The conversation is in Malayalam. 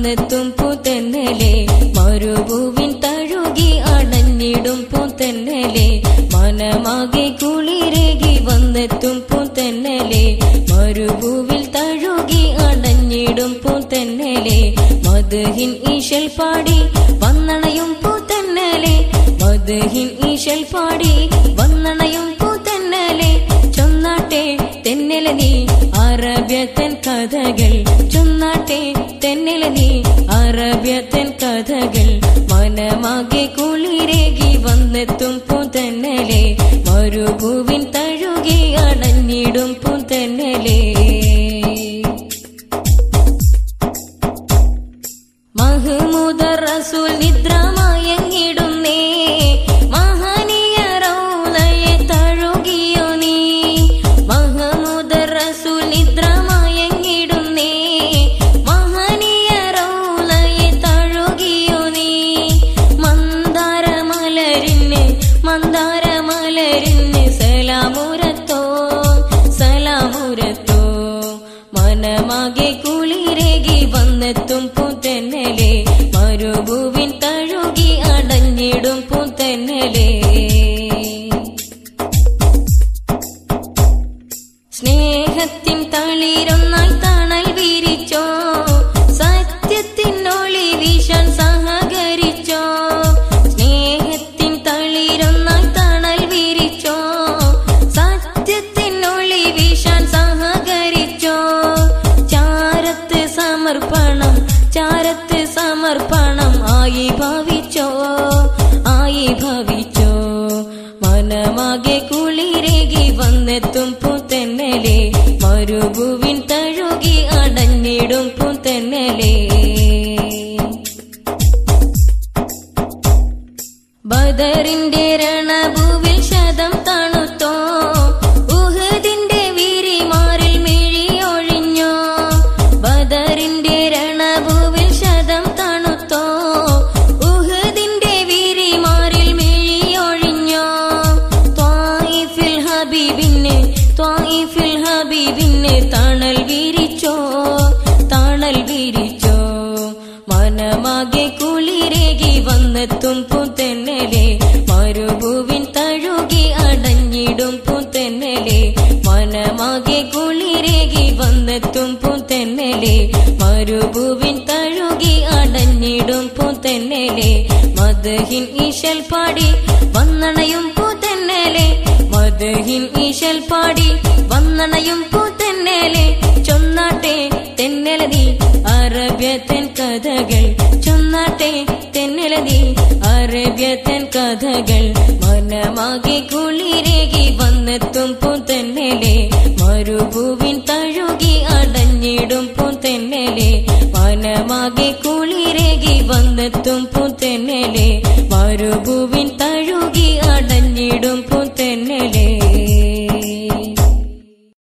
വന്നെത്തും പൂത്തെന്നലെ മരുഭൂവിൻ തഴുകി അടഞ്ഞിടും പൂത്തെന്നലെ മനമാകെ കുളിരേകി വന്നെത്തും പൂത്തെന്നലെ മരുഭൂവിൽ തഴുകി അടഞ്ഞിടും പൂത്തെന്നലെ മദ്ഹിൻ ഈശൽ പാടി വന്നണയും പൂത്തെന്നലെ മദ്ഹിൻ ഈശൽ പാടി വന്നണയും പൂത്തെന്നലെ ചൊന്നാട്ടെ തെന്നലെ നീ അറബ്യത്തൻ കഥകൾ ചൊന്നാട്ടെ തെന്നലെ നീ അറബ്യത്തൻ കഥകൾ മനമാകെ കുളിരേകി വന്നെത്തും പൂത്തെന്നലെ മരുഭൂവിൻ തഴുകി അടഞ്ഞിടും പൂത്തെന്നലെ മഹ്മൂദ് റസൂൽ നിദ്രമയങ്ങിടുന്നേ മഹനീയ റൗളയെ തഴുകിയോ നീ മഹ്മൂദ് റസൂൽ നിദ്രമയങ്ങിടുന്നേ മഹനീയ റൗളയെ തഴുകിയോ നീ മന്ദാരമലരിന് സലാമുരത്തോ മനമാകെ കുളിരേകി വന്നെത്തും പൂത്തെന്നലെ മരുഭൂവിൻ തഴുകി അടഞ്ഞിടും പൂത്തെന്നലെ സ്നേഹത്തിൻ തളിരൊന്നായി തണൽ വിരിച്ചോ സത്യത്തിനൊളി വീശാൻ സഹകരിച്ചോ സ്നേഹത്തിൻ തളിരൊന്നായി തണൽ വിരിച്ചോ സത്യത്തിനൊളി വീശാൻ സഹകരിച്ചോ ചാരത്ത് സമർപ്പണം ആയി ഭാവിച്ചോ മനമാകെ കുളിരേകി വന്നെത്തും പൂത്തെന്നലെ മരുഭൂവിൻ തഴുകി അടഞ്ഞിടും പൂത്തെന്നലെ ബദറിന്റെ രണഭൂവിൽ ശതം തണുത്തോ ഉഹദിന്റെ വീരിമാറിൽ മിഴിയൊഴിഞ്ഞോ ബദറിന്റെ രണഭൂവിൽ ശതം തണുത്തോ ഉഹദിന്റെ വീരിമാറിൽ മിഴിയൊഴിഞ്ഞോ ത്വായിഫിൽ ഹബീബിന് തണൽ വിരിച്ചോ മനമാകെ കുളിരേകി വന്നെത്തും പൂത്തെന്നലെ മരുഭൂവിൻ തഴുകി അടഞ്ഞിടും പൂത്തെന്നലെ മനമാകെ കുളിരേകി വന്നെത്തും പൂത്തെന്നലെ മരുഭൂവിൻ തഴുകി അടഞ്ഞിടും പൂത്തെന്നലെ മദ്ഹിൻ ഈശൽ പാടി വന്നണയും പൂത്തെന്നലെ മദ്ഹിൻ ഈശൽ പാടി വന്നണയും പൂത്തെന്നലെ ചൊന്നാട്ടെ തെന്നലെ നീ അറബ്യത്തൻ കഥകൾ ചൊന്നാട്ടെ തെന്നലെ നീ അറബ്യത്തൻ കഥകൾ മനമാകെ കുളിരേകി വന്നെത്തും പൂത്തെന്നലെ മരുഭൂവിൻ തഴുകി അടഞ്ഞിടും പൂത്തെന്നലെ മനമാകെ കുളിരേകി വന്നെത്തും പൂത്തെന്നലെ മരുഭൂവിൻ